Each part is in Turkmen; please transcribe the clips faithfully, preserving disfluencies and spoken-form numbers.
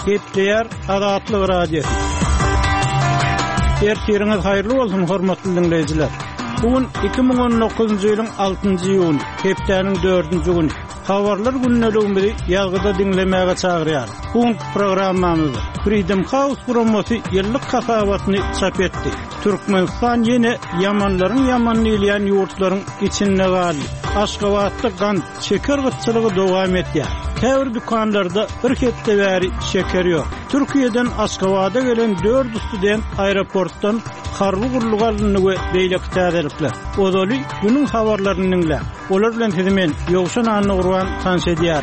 Gepleýär Azatlyk radiosu. Ertiriniz haýyrly bolsun hormatly dinleýijiler. Bugün iki bin on dokuzunçy ýylyň altynjy ýuny, hepdeniň dördünji güni. Habarlar günneligimizi ýalgyda dinlemäge çagyrýar. Bugün programmamyzda Freedom House promosi ýyllyk kasabatyny çap etdi. Türkmenistan ýene ýamanlaryň ýamanlylýan ýurtlaryň içinde galdy. Aşgabatda gant şeker gıtçılığı dowam etýär. Täwir dukanlarda bir hepde bäri şeker ýok. Türkiýeden Aşgabata gelen dört student aeroportdan harby gurulgy alnyny beýle täzelikler. Odaly bunyň habarlaryny dinle. Olar bilen hemen ýogşan anyny gurban tanış edýär.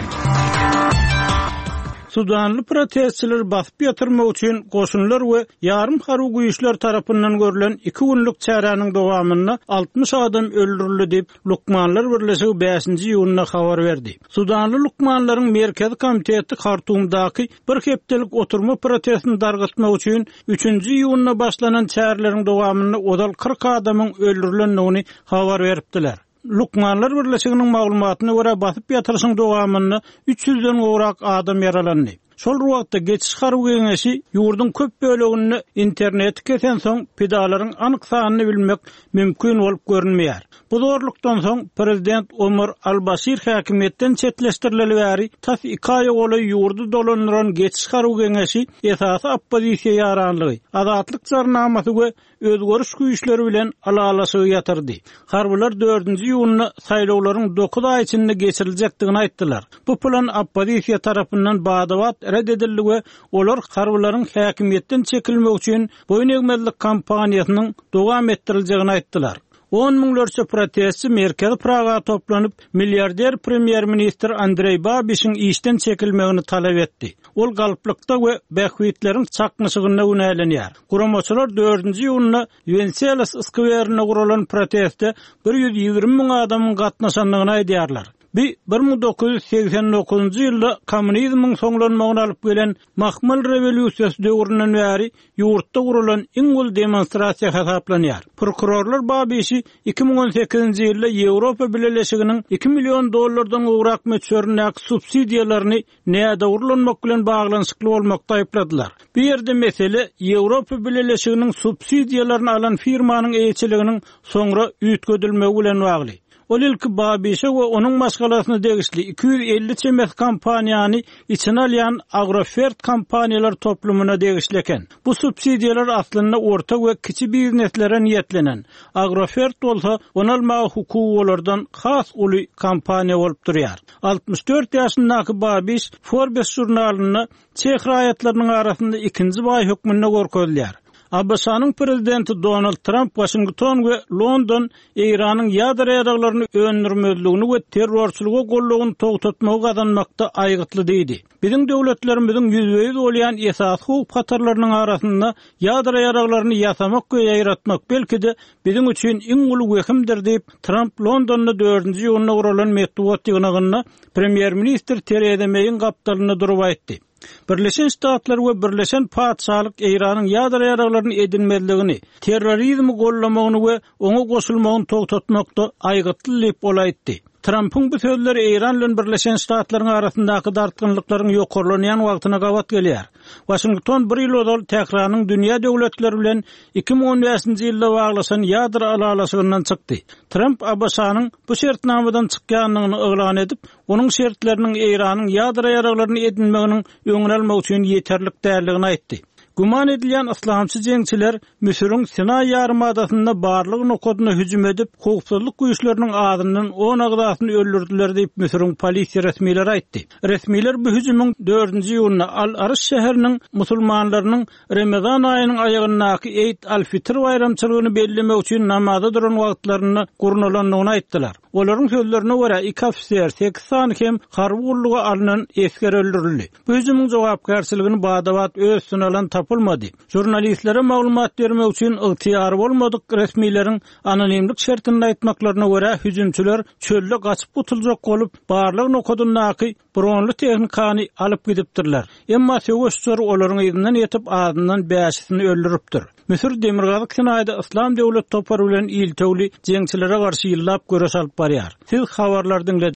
Sudanly protestçiler basyp ýatyrmak üçin goşunlar we ýarym harby güýçler tarapyndan görülen iki günlük çäranyň dowamyna altmış adam öldürildi diýip Lukmanlar Birleşigi beşinji ýylyna habar berdi. Sudanly Lukmanlaryň merkezi komiteti Hartumdaky bir hepdelik oturma protestini dargatmak üçin üçünji ýylyna başlanan çärleriň dowamyna odal kırk adamyň öldürilendigini habar beripdiler. Lukmanlar Birleşiginiň maglumatyna görä basyp ýatyryşyň dowamyny üç yüzden gowrak adam yaralandy. Şol wagtda geçiş harby geňeşi ýurdun köp bölegini internet kesen soň pedalaryň anyk sanyny bilmek mümkin bolup görünmeýär. Bu zorlukdan soň prezident Omar al-Bashir häkimetden çetleşdirileli bäri tas iki aý goly ýurdu dolandyran geçiş harby geňeşi esasy oppozisiýa ýaranlygy, azatlyk jarnamasy we özgörüş güýçleri bilen alalaşygy ýatyrdy. Harbylar dördünji ýylyny saýlawlaryň dokuz aý içinde geçiriljekdigini aýtdylar. Bu plan oppozisiýa tarapyndan badawat reddedildi we olar harbylaryň häkimetden çekilmek üçin boyun egmezlik kampaniýasynyň dowam ettiriljegini aýtdylar. on miňlerçe protestçi merkezi Praga toplanyp milliarder premier minister Andrey Babişiň işden çekilmegini talap etdi. Ol galyplykda we bähwitleriň çakmyşygyna ünälenýär. Guramaçylar dördünji ýylyna Venezuela Skwerine gurulan protestde bir yüz ýigirmi miň adamyň gatnaşandygyny aýdýarlar. Bir bin dokuz yüz seksen dokuzunçy ýylda kommunizmiň soňlanmagyna alyp gelen Mahmal rewolýusiýasy döwründen bäri ýurtda gurulan iň ul demonstrasiýa hesaplanýar. Prokurorlar Babişi iki bin on sekizinçi ýylda Ýewropa Birleşiginiň iki million dollardan gowrak meçhörnäk subsidiýalaryny näde urulanmak bilen baglanyşykly bolmakda aýpladylar. Bu ýerde mesele Ýewropa Birleşiginiň subsidiýalaryny alan firmanyň eýçiliginiň soňra üýtgedilmegi bilen bagly. Ol ilki Babişe we onuň maşgalasyna degişli iki yüz elli çemet kampaniýany içine alýan Agrofert kampaniýalar toplumuna degişli eken. Bu subsidiýalar aslynda orta we kiçi bizneslere niýetlenen. Agrofert bolsa onu almagy hukuky bolardan has uly kampaniýa bolup durýar. altmış dört ýaşyndaky Babiş Forbes jurnalyna Çeх raýatlarynyň arasynda ikinji baý hökmüne görkezýär. Abbasanyň prezidenti Donald Trump Washington we London Iranyň ýadra ýaraglaryny öndürmezligini we terrorçylyga gollugyny togtatmagy gazanmakda aýgytly diýdi. Biziň döwletlerimiziň ýüzbeýiz bolýan esas hukuk hatarlarynyň arasynda ýadra ýaraglaryny ýasamak we ýaratmak belki de biziň üçin iň uly wehimdir diýip Trump Londonda dördünji ýylyna gurulan medeniýet ýygynyna premier minister Theresa May'in gapdalyny durup aýtdy. Birleşen Ştatlar we Birleşen Paçalyk Iranyň ýadra ýaraglaryny edinmezligini, terrorizmi gollamagyny we oňa goşulmagyny togtatmakda aýgytly diýip bolaýtdy. Trump'ın bu sözleri İran bilen Birleşen Ştatlaryň arasyndaky dartgynlyklaryň ýokarlanýan wagtyna gawat gelýär. Washington bir ýyl odal Tehranyň dünýä döwletleri bilen iki bin on beşinçi ýylda baglaşan ýadra alalaşygyndan çykdy. Trump Abbasanyň bu şertnamadan çykýanlygyny elan edip, onuň şertleriniň Iranyň ýadra ýaraglaryny edinmeginiň öňüne almak üçin ýeterlik däldigini aýtdy. Guman edilýän islamçy jeňçiler Misiriň Sinay ýarymadasyna barlyk nokodyna hüjüm edip, hukukçylyk güýçleriniň adyndan on agdasyny öldürdiler diýip Misiriň polisiýa resmiýetleri aýtdy. Resmiýetler bu hüjümüň dördünji ýylyna Al-Arş şäheriniň musulmanlarynyň Ramazan aýynyň aýagynaky Eid al-Fitr bayramçylygyny bellemek üçin namaza duran wagtlaryny gurnalandygyny aýtdylar. Olaryň sözlerine görä iki ofisier sekiz sany hem harby guruluga alynan esker öldürildi. Bu hüjümüň jogapkärçiligini badawat öz üstüne alan tapylmady. Jurnalistlere maglumat bermek üçin ygtyýary bolmadyk resmiýetlerin anonimlik şertini aýtmaklaryna görä hüjümçüler çölde gaçyp gutuljak bolup barlyk nokodynaky bronly tehnikany alyp gidipdirler. Emma söwüşçüler olaryň ýygynyň ýetip adyndan bäşisini öldüripdir. Misir Demirgazyk Sinaýda Islam döwlet topary bilen iltewli jeňçilere garşy ýyllap göreş alyp barýar. Siz habarlardan